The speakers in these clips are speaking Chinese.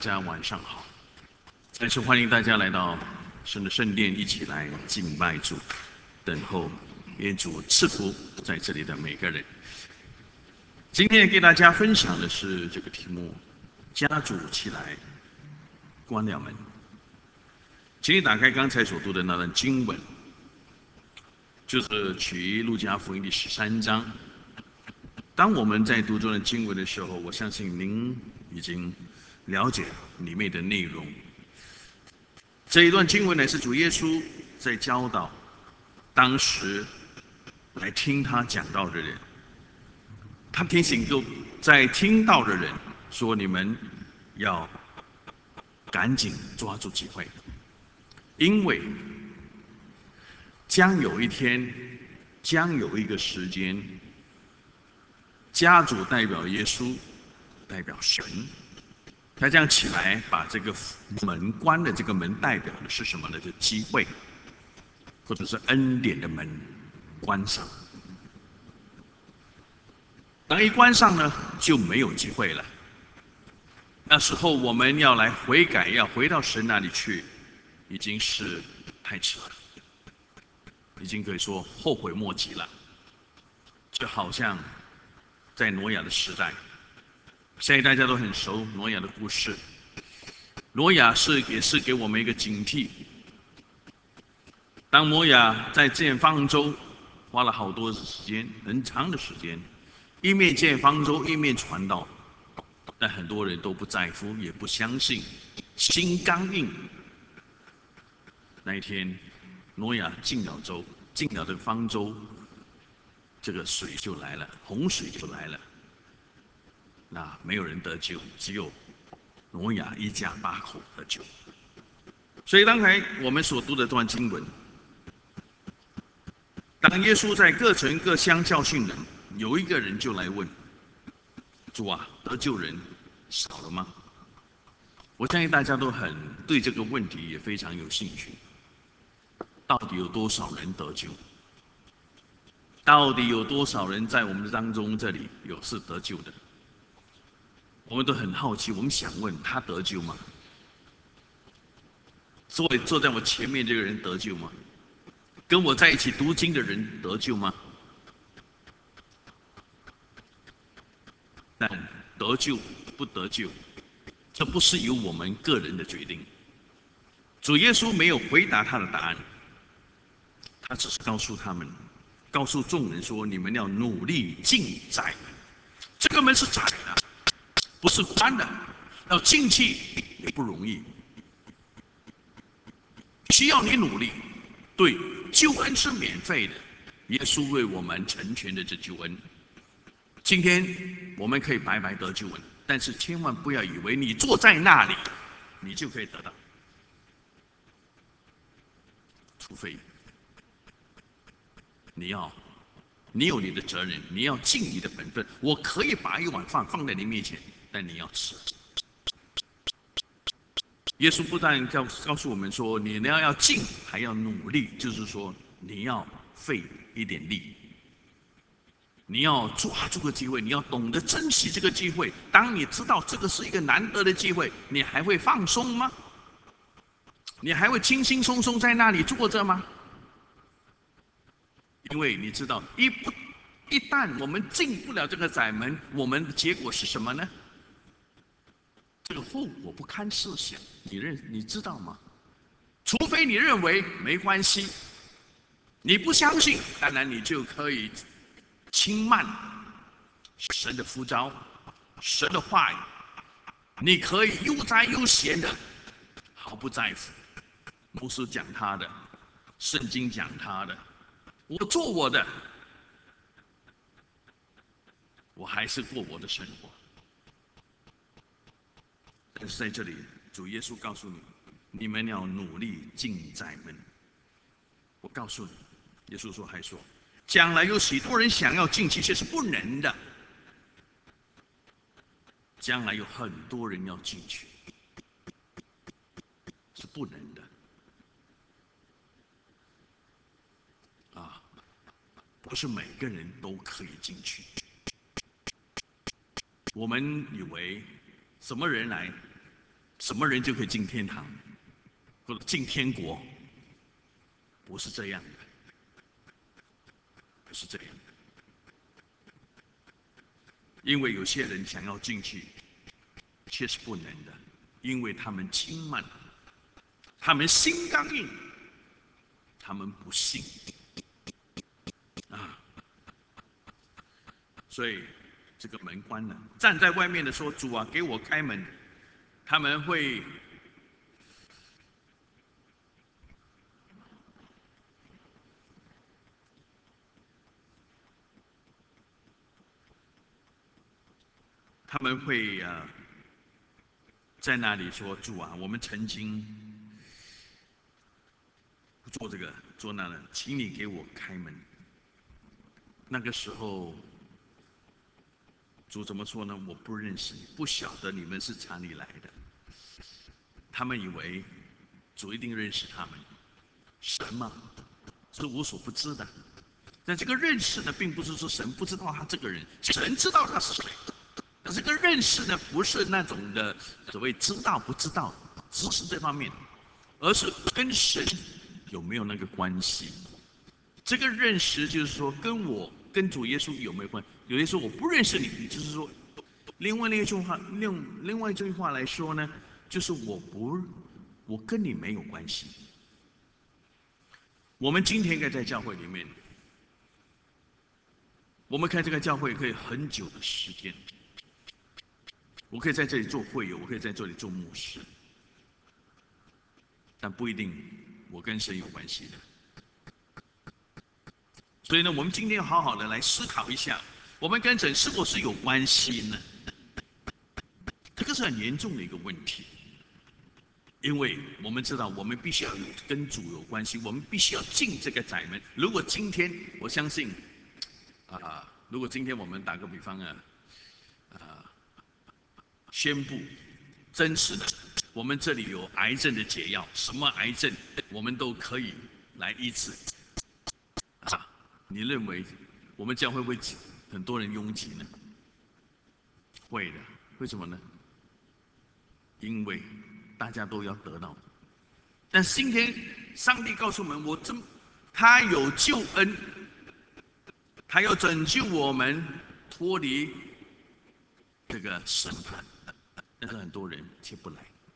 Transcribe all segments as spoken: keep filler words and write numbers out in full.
大家晚上好，再次欢迎大家来到神的圣殿，一起来敬拜主，等候愿主赐福在这里的每个人。今天给大家分享的是这个题目：家主起来，关了门。请你打开刚才所读的那段经文，就是取路加福音第十三章。当我们在读这段经文的时候，我相信您已经了解里面的内容。这一段经文呢，是主耶稣在教导当时来听他讲道的人，他提醒各在听到的人说：你们要赶紧抓住机会，因为将有一天，将有一个时间，家主代表耶稣，代表神。他这样起来，把这个门关的这个门代表的是什么呢？就是机会，或者是恩典的门关上。当一关上呢，就没有机会了。那时候我们要来悔改，要回到神那里去，已经是太迟了，已经可以说后悔莫及了。就好像在挪亚的时代。现在大家都很熟挪亚的故事。挪亚是也是给我们一个警惕。当挪亚在建方舟，花了好多时间，很长的时间，一面建方舟，一面传道，但很多人都不在乎，也不相信，心刚硬。那一天，挪亚进了舟，进了这个方舟，这个水就来了，洪水就来了。那没有人得救，只有挪亚一家八口得救。所以刚才我们所读的这段经文，当耶稣在各城各乡教训人，有一个人就来问：主啊，得救人少了吗？我相信大家都很对这个问题也非常有兴趣。到底有多少人得救？到底有多少人在我们当中这里有是得救的？我们都很好奇，我们想问他得救吗？坐坐在我前面这个人得救吗？跟我在一起读经的人得救吗？但得救不得救，这不是由我们个人的决定。主耶稣没有回答他的答案，他只是告诉他们，告诉众人说：你们要努力进窄门。这个门是窄的，不是宽的，要进去也不容易，需要你努力。对，救恩是免费的，耶稣为我们成全的这救恩。今天我们可以白白得救恩，但是千万不要以为你坐在那里，你就可以得到，除非你要，你有你的责任，你要尽你的本分。我可以把一碗饭放在你面前，但你要吃。耶稣不但告告诉我们说，你要要尽，还要努力，就是说你要费一点力，你要抓住个机会，你要懂得珍惜这个机会。当你知道这个是一个难得的机会，你还会放松吗？你还会轻轻松松在那里坐着吗？因为你知道，一不一旦我们进不了这个窄门，我们的结果是什么呢？这个后果不堪设想，你认你知道吗？除非你认为没关系，你不相信，当然你就可以轻慢神的呼召，神的话语，你可以悠哉悠闲的，毫不在乎。牧师讲他的，圣经讲他的，我做我的，我还是过我的生活。但是在这里，主耶稣告诉你，你们要努力进窄门。我告诉你，耶稣说还说，将来有许多人想要进去，却是不能的。将来有很多人要进去，是不能的。啊，不是每个人都可以进去。我们以为什么人来？ 什么人就可以进天堂，或者进天国，不是这样的，不是这样的。因为有些人想要进去，却是不能的，因为他们轻慢，他们心刚硬，他们不信啊，所以这个门关了，站在外面的说：“主啊，给我开门。”他们会他们会呃，在那里说：“主啊，我们曾经做这个做那个，请你给我开门。”那个时候，主怎么说呢？我不认识你，不晓得你们是哪里来的。他们以为主一定认识他们，神嘛是无所不知的。但这个认识呢，并不是说神不知道他这个人，神知道他是谁。但这个认识呢，不是那种的所谓知道不知道、知识这方面，而是跟神有没有那个关系。这个认识就是说，跟我跟主耶稣有没有关系？有些说我不认识你，就是说，另外那一句话，另另外一句话来说呢，就是我不，我跟你没有关系。我们今天应该在教会里面，我们开这个教会可以很久的时间，我可以在这里做会友，我可以在这里做牧师，但不一定我跟神有关系的。所以呢，我们今天要好好的来思考一下，我们跟神是否是有关系呢？这个是很严重的一个问题，因为我们知道，我们必须要跟主有关系，我们必须要进这个窄门。如果今天，我相信，啊、呃，如果今天我们打个比方啊，啊、呃，宣布真实的，我们这里有癌症的解药，什么癌症我们都可以来医治。啊，你认为我们将会不会很多人拥挤呢？会的，为什么呢？因为大家都要得到。但是今天上帝告诉我们，我这他有救恩，他要拯救我们脱离这个审判，但是很多人却不来，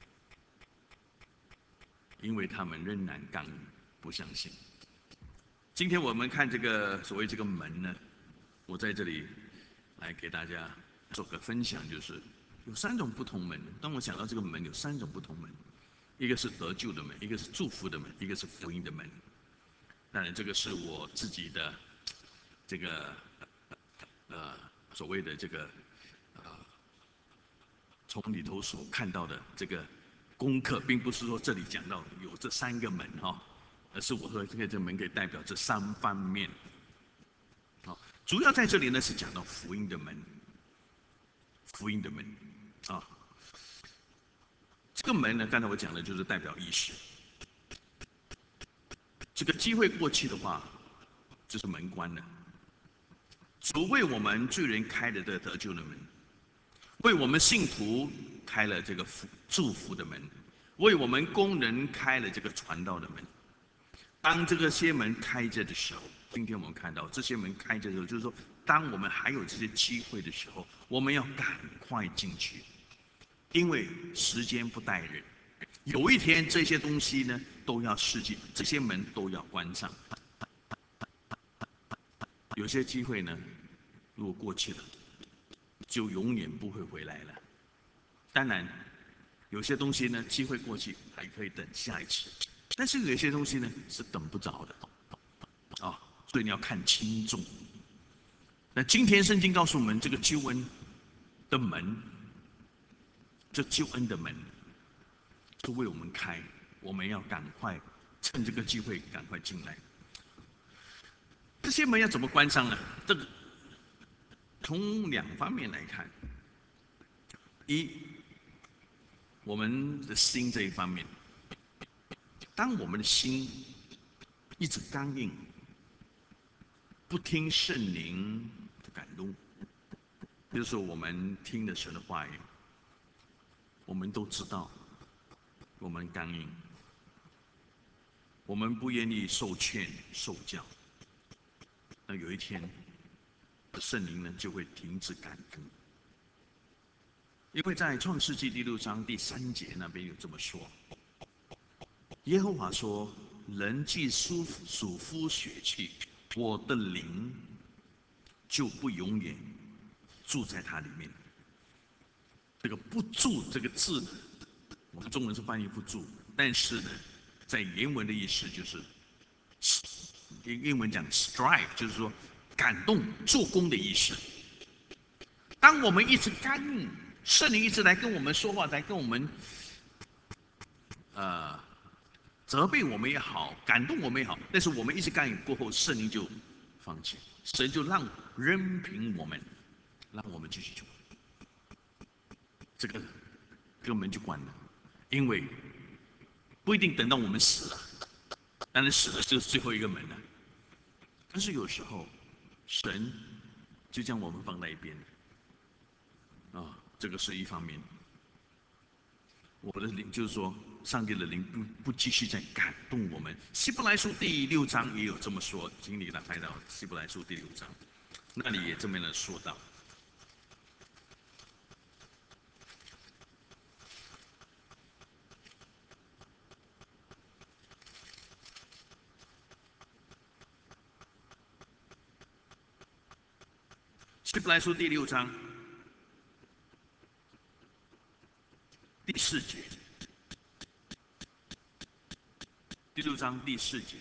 因为他们仍然刚不相信。今天我们看这个所谓这个门呢，我在这里来给大家做个分享，就是有三种不同门。当我想到这个门有三种不同门，一个是得救的门，一个是祝福的门，一个是福音的门。当然，这个是我自己的这个呃所谓的这个呃从里头所看到的这个功课，并不是说这里讲到有这三个门哈、哦，而是我说这个这门可以代表这三方面。好，主要在这里呢是讲到福音的门，福音的门啊。这个门呢，刚才我讲的就是代表意识。这个机会过去的话，就是门关了。主为我们罪人开了这个得救的门，为我们信徒开了这个祝福的门，为我们工人开了这个传道的门。当这个些门开着的时候，今天我们看到这些门开着的时候，就是说，当我们还有这些机会的时候，我们要赶快进去，因为时间不待人。有一天这些东西呢都要世界，这些门都要关上。有些机会呢，如果过去了，就永远不会回来了。当然，有些东西呢，机会过去还可以等下一次，但是有一些东西呢是等不着的，啊，所以你要看轻重。那今天圣经告诉我们，这个救恩的门，这救恩的门是为我们开，我们要赶快趁这个机会赶快进来。这些门要怎么关上呢？这个从两方面来看，一，我们的心这一方面，当我们的心一直刚硬，不听圣灵的感动，就是我们听的神的话语，我们都知道我们刚硬，我们不愿意受劝受教，那有一天，圣灵呢就会停止感动。因为在创世纪第六章第三节那边有这么说：耶和华说，人既属属乎血气，我的灵就不永远住在他里面。这个不住这个字，我们中文是翻译不住，但是呢，在原文的意思就是，英英文讲 strive， 就是说感动、做工的意思。当我们一直干硬，圣灵一直来跟我们说话，来跟我们呃责备我们也好，感动我们也好，但是我们一直干硬过后，圣灵就放弃，神就让任凭我们，让我们继续做。这个这个门就关了，因为不一定等到我们死了，当然死了就是最后一个门了。但是有时候，神就将我们放在一边，啊，这个是一方面。我的灵就是说，上帝的灵不不继续在感动我们。希伯来书第六章也有这么说，请你来拍到希伯来书第六章，那里也这么样的说到。希伯来书第六章第四节，第六章第四节，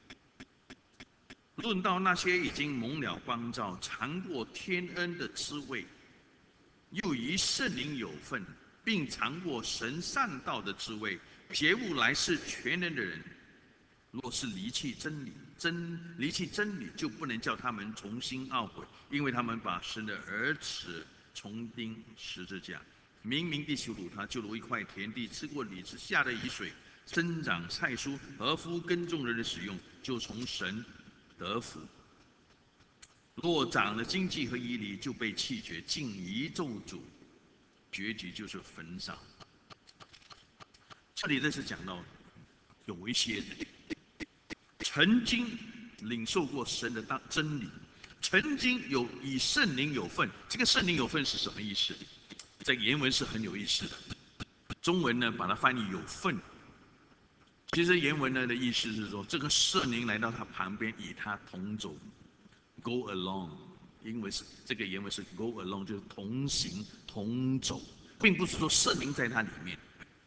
论到那些已经蒙了光照、尝过天恩的滋味，又与圣灵有份，并尝过神善道的滋味，觉悟来世全能的人，若是离弃真理，真离弃真理，就不能叫他们重新懊悔，因为他们把神的儿子重钉十字架，明明地羞辱他，就如一块田地，吃过李子下的雨水，生长菜蔬，合乎耕种人的使用，就从神得福。若长了荆棘和伊犁，就被弃绝，尽一咒诅，结局就是焚烧。这里这是讲到有一些人曾经领受过神的当真理，曾经有以圣灵有份。这个圣灵有份是什么意思？在原文是很有意思的，中文呢把它翻译有份。其实原文呢的意思是说，这个圣灵来到他旁边，与他同走 ，go along。因为是这个原文是 go along， 就是同行同走，并不是说圣灵在他里面。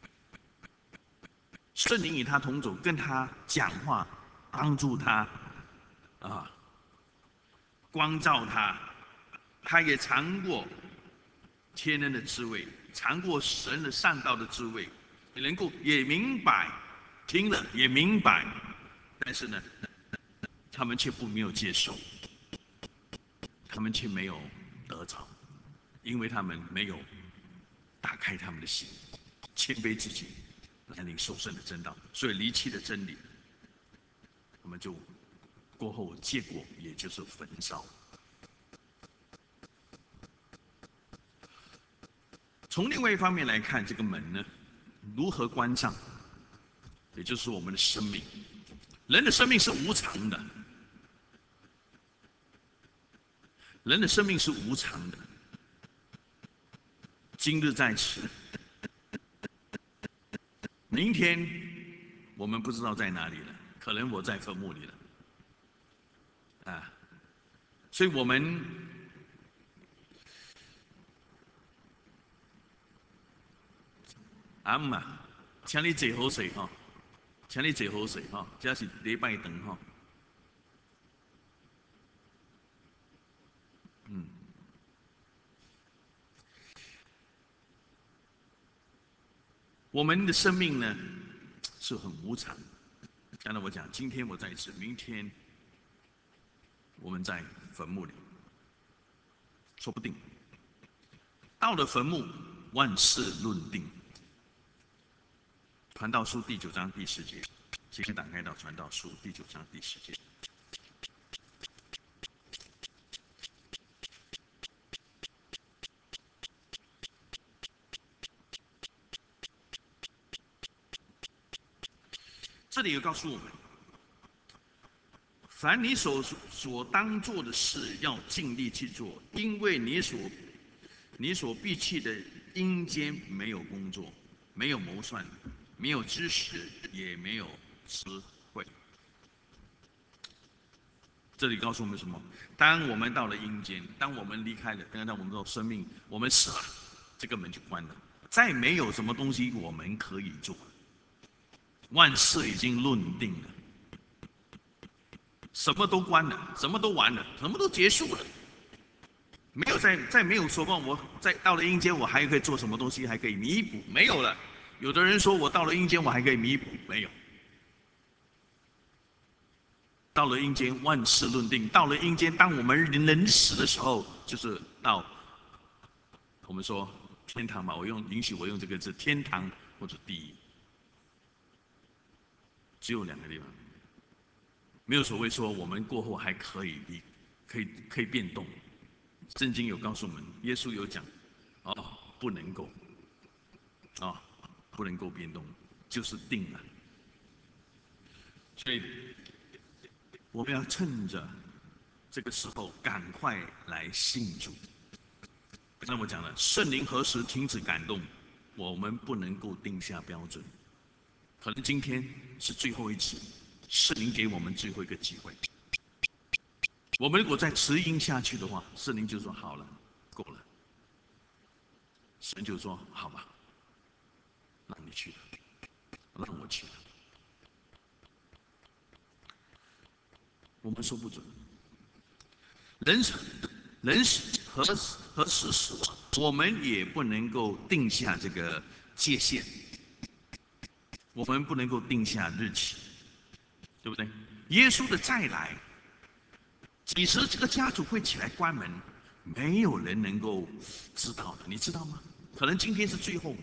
圣灵与他同走，跟他讲话，帮助他，啊，光照他，他也尝过天恩的滋味，尝过神的善道的滋味，也能够也明白，听了也明白，但是呢，他们却不没有接受，他们却没有得着，因为他们没有打开他们的心，谦卑自己，来领受神的真道，所以离弃了真理，他们就过后结果也就是焚烧。从另外一方面来看，这个门呢，如何关上？也就是我们的生命。人的生命是无常的，人的生命是无常的。今日在此，明天我们不知道在哪里了，可能我在坟墓里了，啊，所以我们阿姆啊，请你坐好势吼，请你坐好势吼，这是礼拜堂吼。嗯，我们的生命呢是很无常。刚才我讲，今天我在此，明天我们在坟墓里，说不定到了坟墓，万事论定。传道书第九章第十节，请打开到传道书第九章第十节。 这里有告诉我们，凡你所所当做的事，要尽力去做，因为你所你所必去的阴间没有工作，没有谋算，没有知识，也没有智慧。这里告诉我们什么？当我们到了阴间，当我们离开了，当当我们的生命，我们死了，这个门就关了，再没有什么东西我们可以做，万事已经论定了，什么都关了，什么都完了，什么都结束了。没有再再没有说过，我在到了阴间，我还可以做什么东西，还可以弥补？没有了。有的人说我到了阴间，我还可以弥补，没有。到了阴间，万事论定。到了阴间，当我们人死的时候，就是到我们说天堂吧，我用允许我用这个字，天堂或者地狱，只有两个地方，没有所谓说我们过后还可以可以可以变动。圣经有告诉我们，耶稣有讲，哦，不能够，哦，不能够变动，就是定了。所以我们要趁着这个时候赶快来信主。那我讲了，圣灵何时停止感动，我们不能够定下标准。可能今天是最后一次，圣灵给我们最后一个机会。我们如果再迟疑下去的话，圣灵就说好了，够了。神就说好吧，让你去了，让我去了。我们说不准，人人何何时死亡，我们也不能够定下这个界限，我们不能够定下日期，对不对？耶稣的再来，几时这个家族会起来关门，没有人能够知道的，你知道吗？可能今天是最后，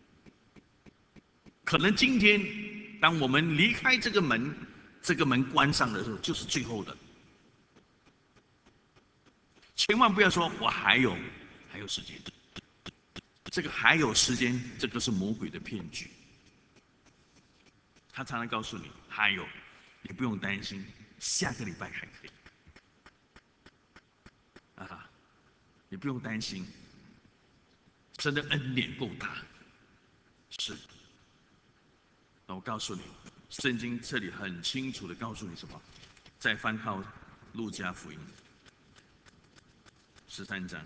可能今天当我们离开这个门，这个门关上的时候，就是最后的。千万不要说我还有还有时间，这个还有时间，这个是魔鬼的骗局。他常常告诉你还有，你不用担心，下个礼拜还可以啊，你不用担心，神的恩典够大。是，那我告诉你，圣经这里很清楚的告诉你什么，再翻到路加福音十三章。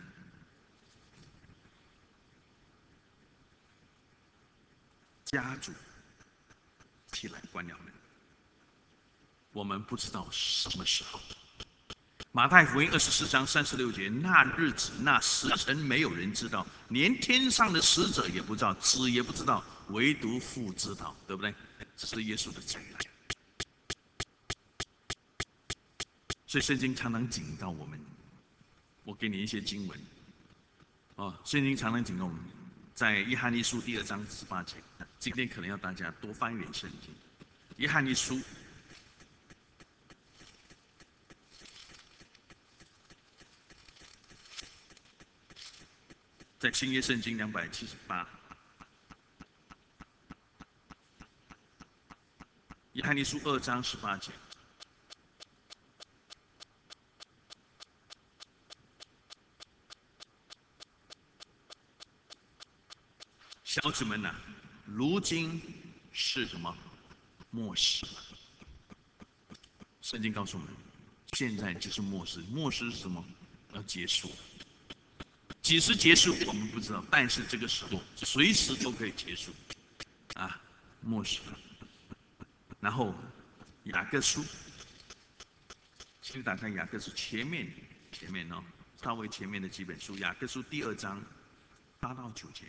家主起来关了门，我们不知道什么时候。马太福音二十四章三十六节，那日子那时辰没有人知道，连天上的使者也不知道，子也不知道，唯独父知道，对不对？这是耶稣的再来。所以圣经常常警告我们，我给你一些经文哦，圣经常常警告我们，在约翰一书第二章十八节，今天可能要大家多翻一点圣经。约翰一书在新约圣经两百七十八，约翰一书二章十八节。小子们呐、啊，如今是什么末世？圣经告诉我们，现在就是末世。末世是什么？要结束。几时结束我们不知道，但是这个时候随时都可以结束啊，末世。然后雅各书，请打开雅各书前面前面哦，稍微前面的几本书，雅各书第二章八到九节。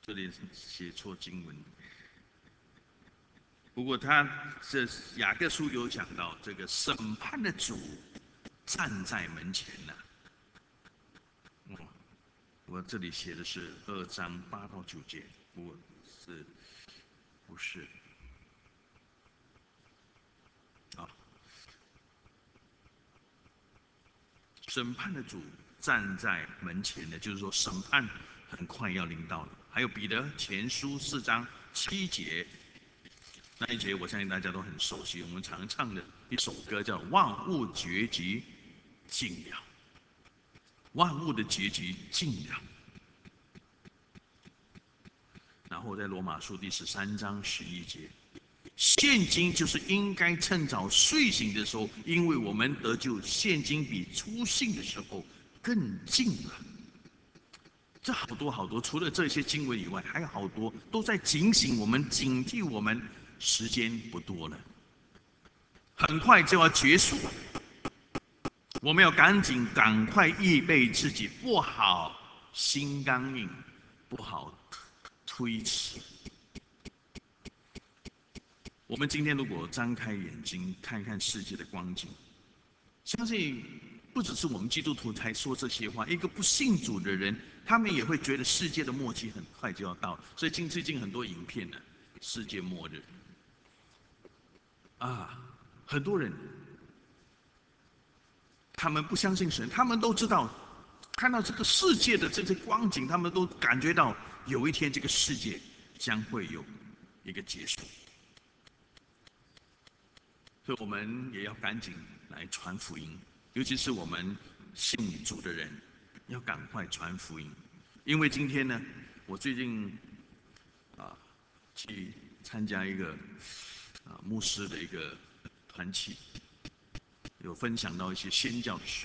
这里写错经文。不过他这雅各书有讲到，这个审判的主站在门前呢、哦，我这里写的是二章八到九节，不过是不是？啊，审判的主站在门前的，就是说审判很快要临到了。还有彼得前书四章七节，那一节我相信大家都很熟悉，我们常唱的一首歌叫“万物结局尽了”，万物的结局尽了。然后在罗马书第十三章十一节，现今就是应该趁早睡醒的时候，因为我们得救，现今比初信的时候更近了。这好多好多，除了这些经文以外，还有好多都在警醒我们、警惕我们。时间不多了，很快就要结束了，我们要赶紧、赶快预备自己，不好心刚硬，不好推迟。我们今天如果张开眼睛看看世界的光景，相信不只是我们基督徒才说这些话，一个不信主的人，他们也会觉得世界的末期很快就要到了。所以近最近很多影片呢，世界末日啊，很多人他们不相信神，他们都知道，看到这个世界的这些光景，他们都感觉到有一天这个世界将会有一个结束。所以我们也要赶紧来传福音，尤其是我们信主的人，要赶快传福音。因为今天呢，我最近啊去参加一个啊牧师的一个团契，有分享到一些宣教的事。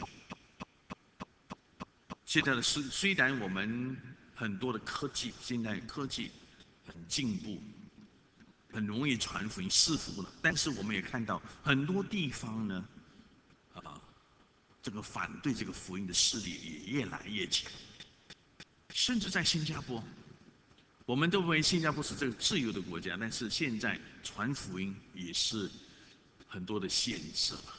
现在的虽虽然我们很多的科技，现在科技很进步，很容易传福音赐福了，但是我们也看到很多地方呢，啊，这个反对这个福音的势力也越来越强，甚至在新加坡，我们都认为新加坡是这个自由的国家，但是现在传福音也是很多的限制了。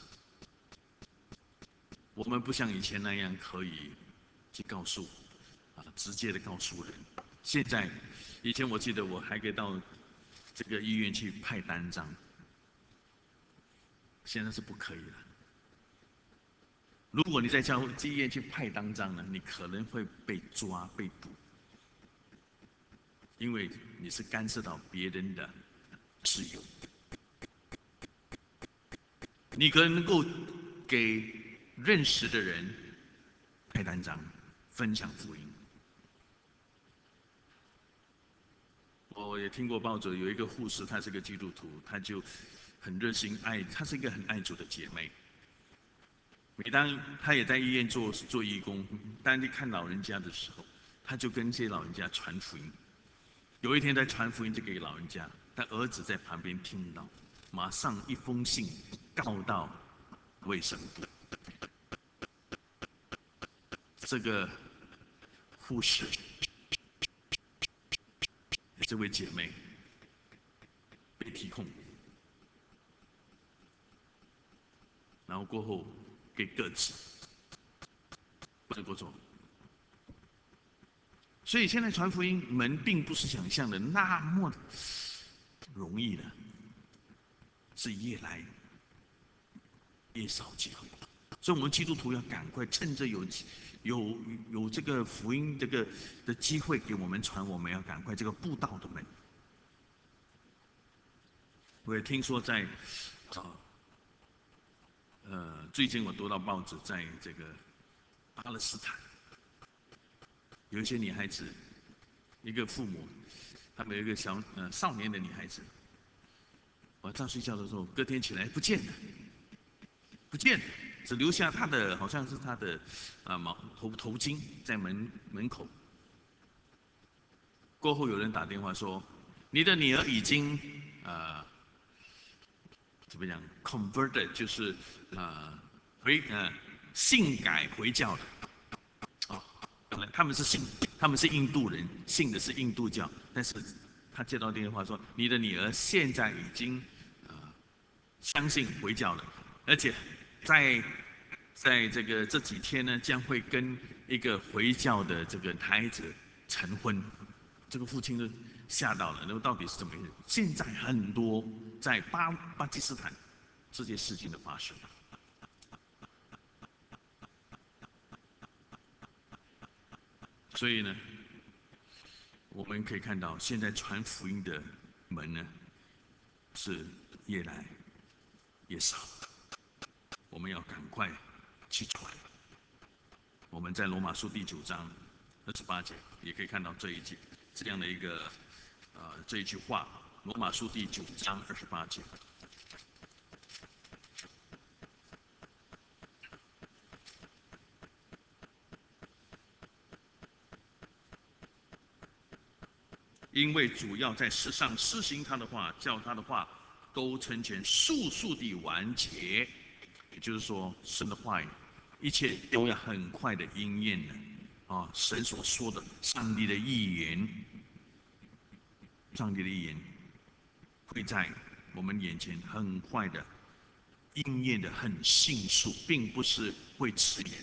我们不像以前那样可以去告诉啊，直接的告诉人。现在，以前我记得我还可以到这个医院去派单张，现在是不可以了。如果你在教医院去派单张呢，你可能会被抓被捕，因为你是干涉到别人的自由。你可能能够给认识的人派单张，分享福音。我也听过报纸有一个护士，她是个基督徒，她就很热心爱，她是一个很爱主的姐妹。每当她也在医院做做义工，当去看老人家的时候，她就跟这些老人家传福音。有一天在传福音就给老人家，她儿子在旁边听到，马上一封信告到卫生部。这个护士，这位姐妹被提控，然后过后给革职，不能够做。所以现在传福音门并不是想象的那么容易的，是越来越少机会。所以，我们基督徒要赶快趁着有有有这个福音这个的机会给我们传，我们要赶快这个布道的门。我也听说在啊呃最近我读到报纸，在这个巴勒斯坦有一些女孩子，一个父母，他们有一个小呃少年的女孩子，晚上睡觉的时候，隔天起来不见了。不见了，只留下他的好像是他的啊毛头头巾在门门口。过后有人打电话说，你的女儿已经呃怎么讲 converted， 就是呃回呃信改回教了。啊，当然他们是信他们是印度人，信的是印度教，但是他接到电话说，你的女儿现在已经呃相信回教了，而且在在这个这几天呢，将会跟一个回教的这个孩子成婚。这个父亲就吓到了，那么到底是怎么回事？现在很多在巴巴基斯坦这些事情的发生，所以呢，我们可以看到，现在传福音的门呢是越来越少，我们要赶快去传。我们在罗马书第九章二十八节也可以看到这一节这样的一个呃这一句话，罗马书第九章二十八节。因为主要在世上施行他的话，叫他的话都成全，速速地完结。也就是说，神的话语，一切都要很快的应验的啊！神所说的，上帝的预言，上帝的预言会在我们眼前很快的应验的很迅速，并不是会迟延。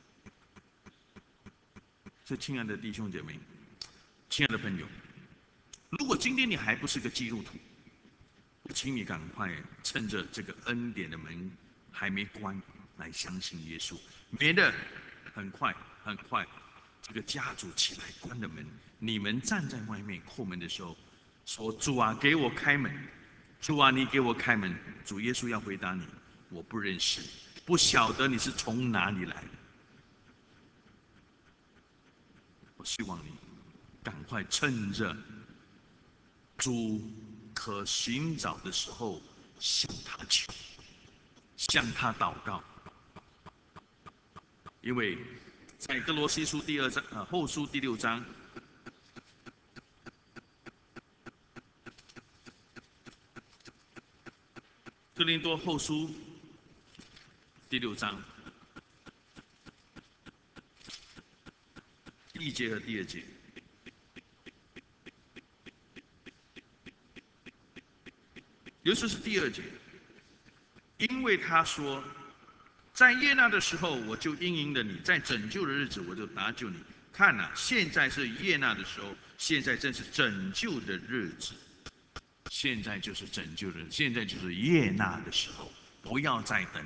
所以，亲爱的弟兄姐妹，亲爱的朋友，如果今天你还不是个基督徒，请你赶快趁着这个恩典的门还没关，来相信耶稣，免得很快很快，这个家主起来关了门，你们站在外面叩门的时候，说：“主啊，给我开门！主啊，你给我开门！”主耶稣要回答你：“我不认识，不晓得你是从哪里来。”我希望你赶快趁着主可寻找的时候，向他求，向他祷告，因为在哥罗西书第二章呃后书第六章，哥林多后书第六章第一节和第二节，尤其是第二节，因为他说，在悦纳的时候，我就应允了你；在拯救的日子，我就搭救你。看呐、啊，现在是悦纳的时候，现在正是拯救的日子。现在就是拯救的，现在就是悦纳的时候，不要再等。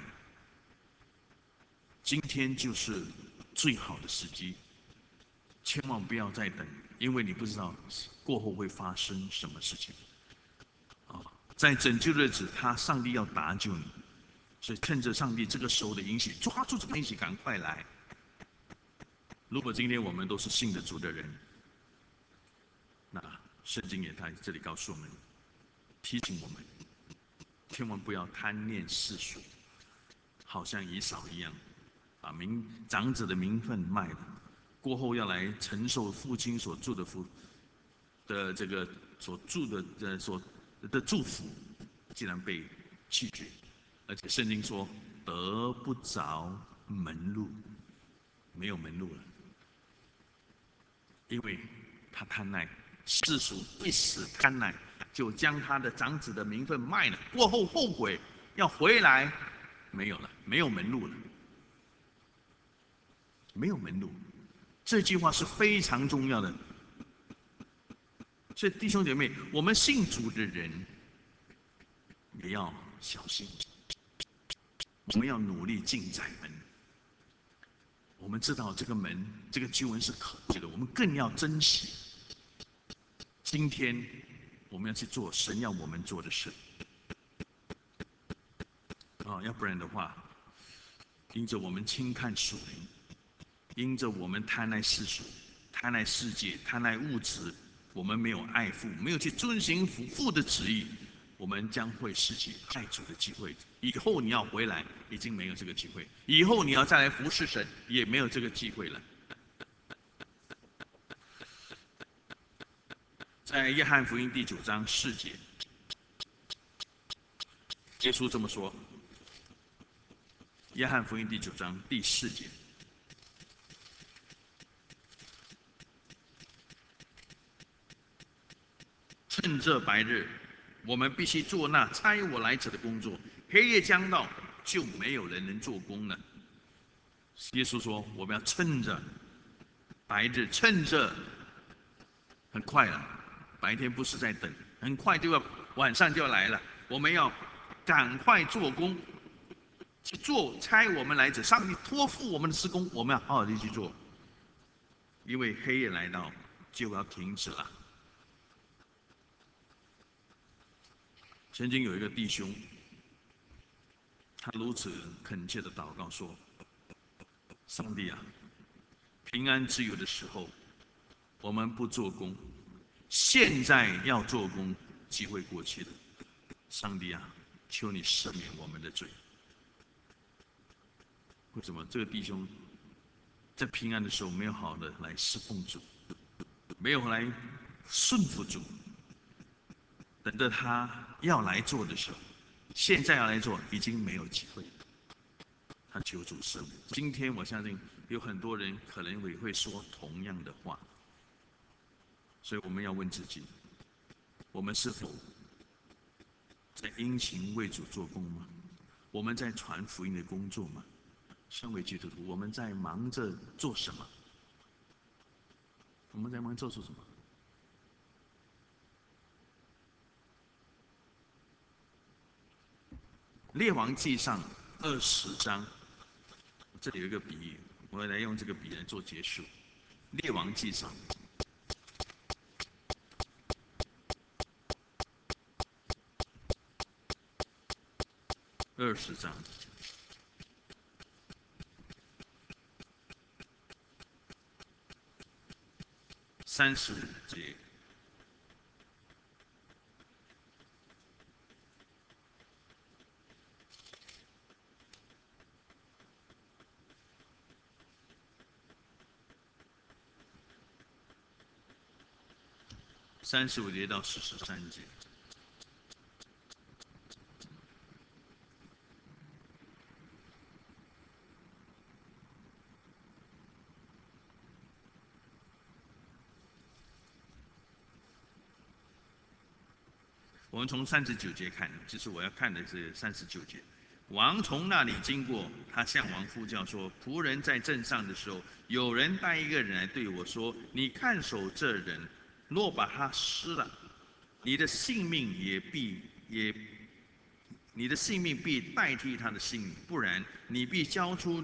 今天就是最好的时机，千万不要再等，因为你不知道过后会发生什么事情。啊，在拯救的日子，他上帝要搭救你，所以趁着上帝这个时候的允许，抓住这个允许，赶快来。如果今天我们都是信的主的人，那圣经也在这里告诉我们，提醒我们，千万不要贪恋世俗，好像以扫一样，把名长子的名分卖了，过后要来承受父亲所住的福的这个所住的呃所的祝福，竟然被弃绝，而且圣经说得不着门路，没有门路了，因为他贪婪世俗，一时贪婪，就将他的长子的名分卖了，过后后悔要回来，没有了，没有门路了，没有门路。这句话是非常重要的。所以弟兄姐妹，我们信主的人也要小心，我们要努力进窄门。我们知道这个门，这个救恩是可贵的，我们更要珍惜。今天我们要去做神要我们做的事啊，要不然的话，因着我们轻看属灵，因着我们贪爱世俗、贪爱世界、贪爱物质，我们没有爱父，没有去遵行父父的旨意，我们将会失去爱主的机会。以后你要回来，已经没有这个机会；以后你要再来服侍神，也没有这个机会了。在约翰福音第九章四节，耶稣这么说：约翰福音第九章第四节， 趁着白日，我们必须做那差我来者的工作。黑夜将到，就没有人能做工了。耶稣说，我们要趁着白日，趁着很快了，白天不是在等，很快就要晚上就要来了。我们要赶快做工，去做差我们来者。上帝托付我们的施工，我们要好好的去做，因为黑夜来到就要停止了。曾经有一个弟兄，他如此恳切的祷告说：“上帝啊，平安之有的时候，我们不做工，现在要做工，机会过去了。上帝啊，求你赦免我们的罪。”为什么这个弟兄在平安的时候没有好好的来侍奉主，没有来顺服主？等着他要来做的时候，现在要来做已经没有机会。他求主赦免。今天我相信有很多人可能也会说同样的话，所以我们要问自己：我们是否在殷勤为主做工吗？我们在传福音的工作吗？身为基督徒，我们在忙着做什么？我们在忙着做什么？列王记上二十章，这里有一个比喻，我来用这个比喻来做结束。列王记上二十章三十五节。三十五节到四十三节，我们从三十九节看，就是我要看的是三十九节。王从那里经过，他向王呼叫说：“仆人在镇上的时候，有人带一个人来对我说：你看守这人，若把他失了，你的性命也必也，你的性命必代替他的性命；不然，你必交出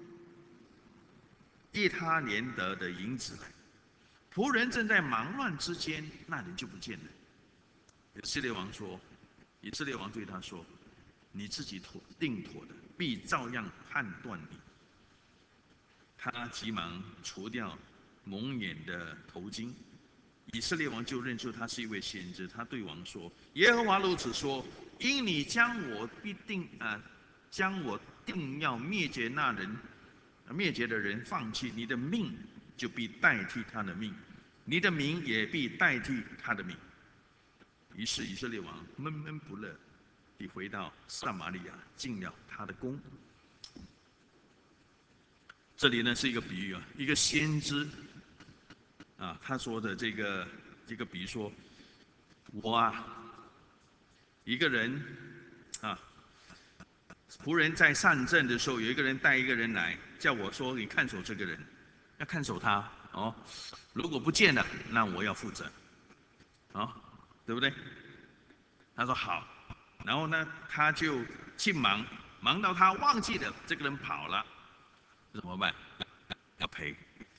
一他连得的银子来。”仆人正在忙乱之间，那人就不见了。以色列王说：“以色列王对他说，你自己妥定妥的，必照样判断你。”他急忙除掉蒙眼的头巾。以色列王就认出他是一位先知，他对王说：“耶和华如此说：因你将我必定啊、呃，将我定要灭绝那人，灭绝的人放弃，你的命就必代替他的命，你的名也必代替他的名。”于是以色列王闷闷不乐，地回到撒玛利亚，进了他的宫。这里呢是一个比喻啊，一个先知啊，他说的这个这个比喻说，我啊，一个人啊，仆人在上阵的时候，有一个人带一个人来，叫我说你看守这个人，要看守他哦，如果不见了，那我要负责，啊、哦，对不对？他说好，然后呢，他就去忙，忙到他忘记了这个人跑了，怎么办？要赔。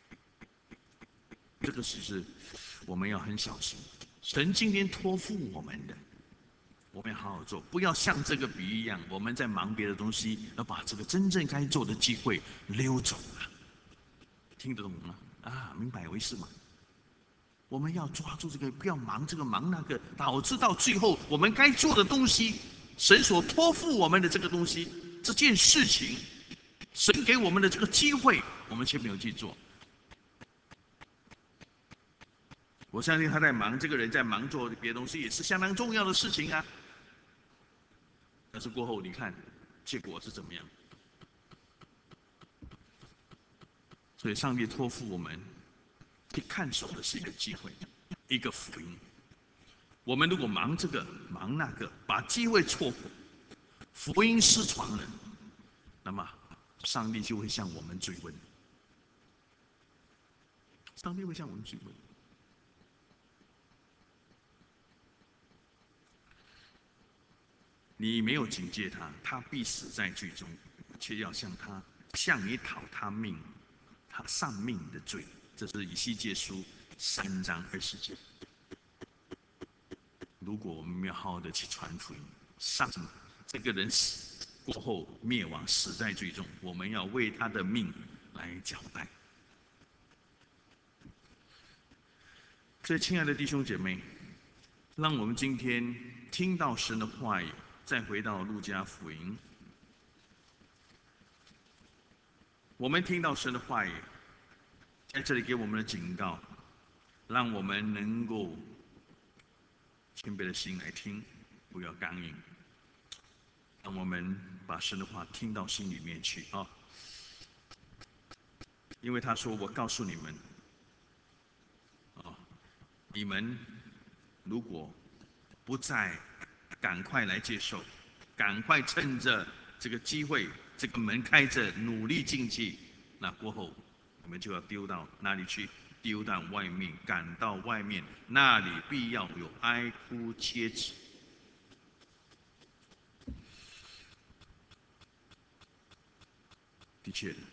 这个事是我们要很小心。神今天托付我们的，我们要好好做，不要像这个比喻一样，我们在忙别的东西，要把这个真正该做的机会溜走了。听得懂吗？啊，明白我意思吗？我们要抓住这个，不要忙这个忙那个，导致到最后我们该做的东西，神所托付我们的这个东西，这件事情，神给我们的这个机会，我们却没有去做。我相信他在忙，这个人在忙做别的东西，也是相当重要的事情啊。但是过后你看，结果是怎么样？所以上帝托付我们去看守的是一个机会，一个福音。 我们如果忙这个忙那个，把机会错过，福音失传了，那么上帝就会向我们追问。上帝会向我们追问。你没有警戒他，他必死在罪中，却要向他向你讨他命，他丧命的罪。这是以西结书三章二十节。如果我们没有好好的去传福音，上这个人死过后灭亡，死在罪中，我们要为他的命来交代。所以，亲爱的弟兄姐妹，让我们今天听到神的话语，再回到路加福音，我们听到神的话语，在这里给我们的警告，让我们能够谦卑的心来听，不要刚硬。让我们把神的话听到心里面去啊！因为他说：“我告诉你们，啊，你们如果不再赶快来接受，赶快趁着这个机会，这个门开着，努力进去，那过后你们就要丢到哪里去？丢到外面，赶到外面，那里必要有哀哭切齿。”的确的，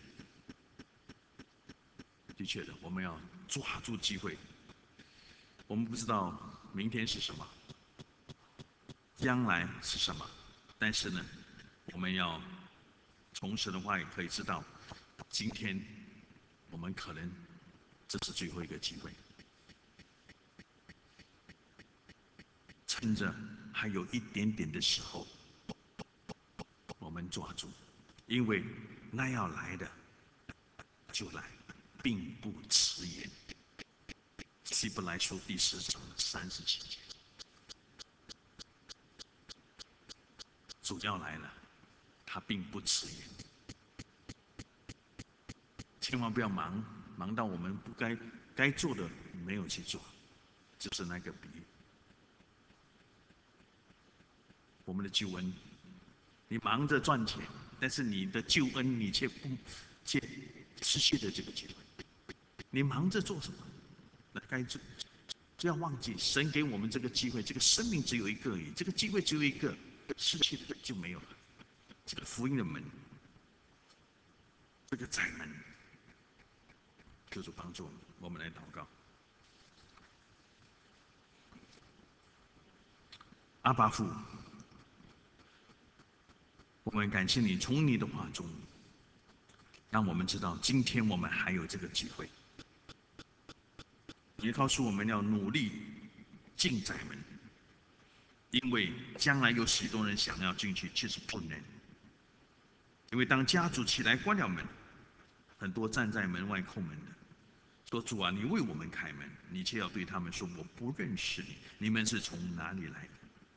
的确的，我们要抓住机会。我们不知道明天是什么，将来是什么，但是呢，我们要从神的话语可以知道，今天我们可能这是最后一个机会，趁着还有一点点的时候，我们抓住，因为那要来的就来，并不迟延。希伯来书第十章三十七节，主要来了，他并不迟延。千万不要忙，忙到我们不该该做的没有去做，就是那个比喻。我们的救恩，你忙着赚钱，但是你的救恩你却不却失去了这个机会。你忙着做什么？那该做，不要忘记神给我们这个机会，这个生命只有一个而已，这个机会只有一个，失去了就没有了。这个福音的门，这个窄门，求主帮助我们，我们来祷告。阿爸父，我们感谢你，从你的话中，让我们知道今天我们还有这个机会。也告诉我们要努力进窄门，因为将来有许多人想要进去，却是不能。因为当家主起来关了门，很多站在门外叩门的，说：“主啊，你为我们开门。”你却要对他们说：“我不认识你，你们是从哪里来的？”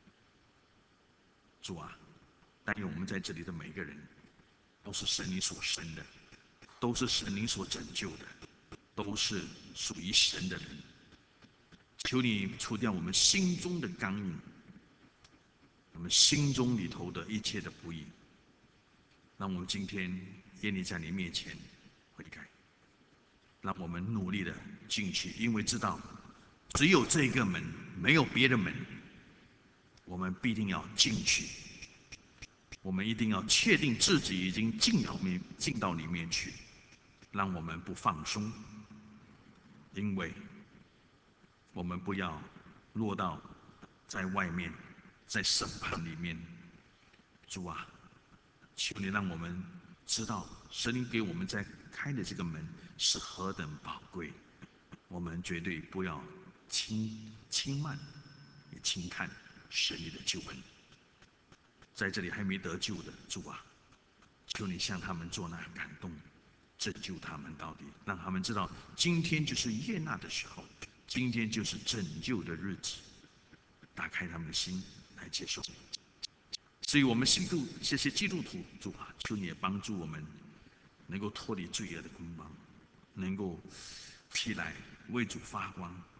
主啊，但愿我们在这里的每个人，都是神你所生的，都是神你所拯救的，都是属于神的人。求你除掉我们心中的刚硬，我们心中里头的一切的不义，让我们今天愿意在你面前悔改，让我们努力的进去，因为知道只有这一个门，没有别的门，我们必定要进去。我们一定要确定自己已经进到面进到里面去，让我们不放松，因为我们不要落到在外面，在审判里面。主啊，求你让我们知道，神灵给我们在开的这个门是何等宝贵，我们绝对不要轻轻慢，也轻看神你的救恩。在这里还没得救的，主啊，求你向他们做那感动，拯救他们到底，让他们知道今天就是悦纳的时候，今天就是拯救的日子，打开他们的心来接受。至于我们信徒这些基督徒，主啊，求你也帮助我们能够脱离罪恶的捆绑，能够起来为主发光，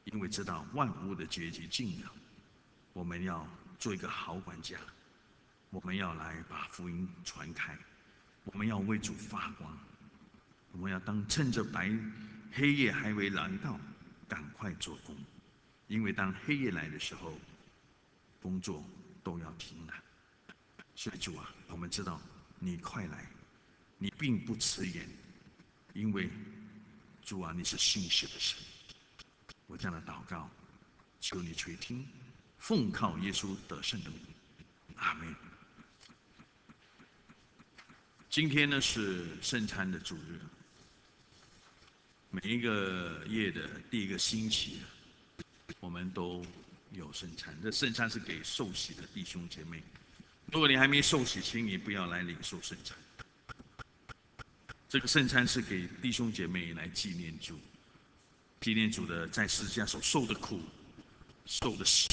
因为知道万物的结局近了，我们要做一个好管家，我们要来把福音传开，我们要为主发光，我们要当趁着白黑夜还未来到，赶快做工，因为当黑夜来的时候，工作都要停了。所以主啊，我们知道你快来，你并不迟延，因为主啊，你是信实的神。我这样的祷告，求你垂听，奉靠耶稣得胜的名，阿门。今天呢是圣餐的主日，每一个月的第一个星期，我们都有圣餐。这圣餐是给受洗的弟兄姐妹，如果你还没受洗，请你不要来领受圣餐。这个圣餐是给弟兄姐妹来纪念主，纪念主的在十字架所受的苦、受的死。